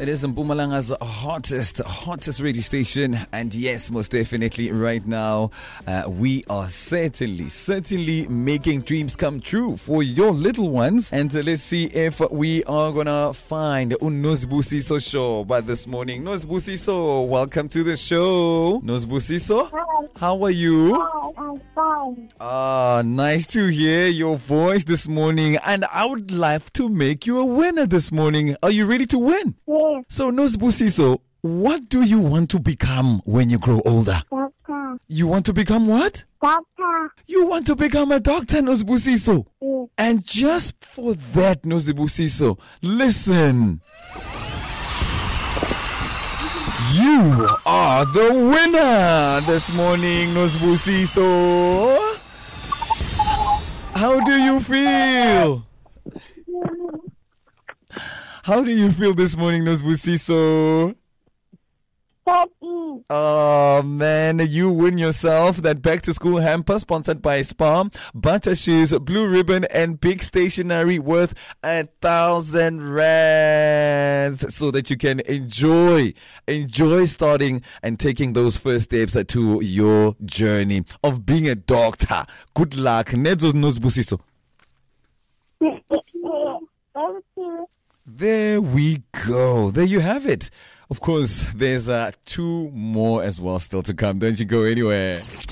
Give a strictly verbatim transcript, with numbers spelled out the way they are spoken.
It is Mpumalanga's hottest, hottest radio station. And yes, most definitely right now, uh, we are certainly, certainly making dreams come true for your little ones. And uh, let's see if we are going to find Nozbusiso show by this morning. Nozbusiso, welcome to the show. Nozbusiso, Hi. how are you? Hi, I'm fine. Ah, nice to hear your voice this morning. And I would like to make you a winner this morning. Are you ready to win? Yes, So, Nozbusiso, what do you want to become when you grow older? doctor. You want to become what? Doctor. You want to become a doctor, Nozbusiso. Yes. And just for that, Nozbusiso, listen. You are the winner this morning, Nozbusiso. How do you feel? How do you feel this morning, Nozbusiso? Thirty. Oh man, you win yourself that back to school hamper sponsored by Spa, butter shoes, blue ribbon, and big stationery worth a thousand rands, so that you can enjoy, enjoy starting and taking those first steps to your journey of being a doctor. Good luck, Nedzo Nozbusiso. Thank you. There we go. There you have it. Of course, there's uh, two more as well still to come. Don't you go anywhere.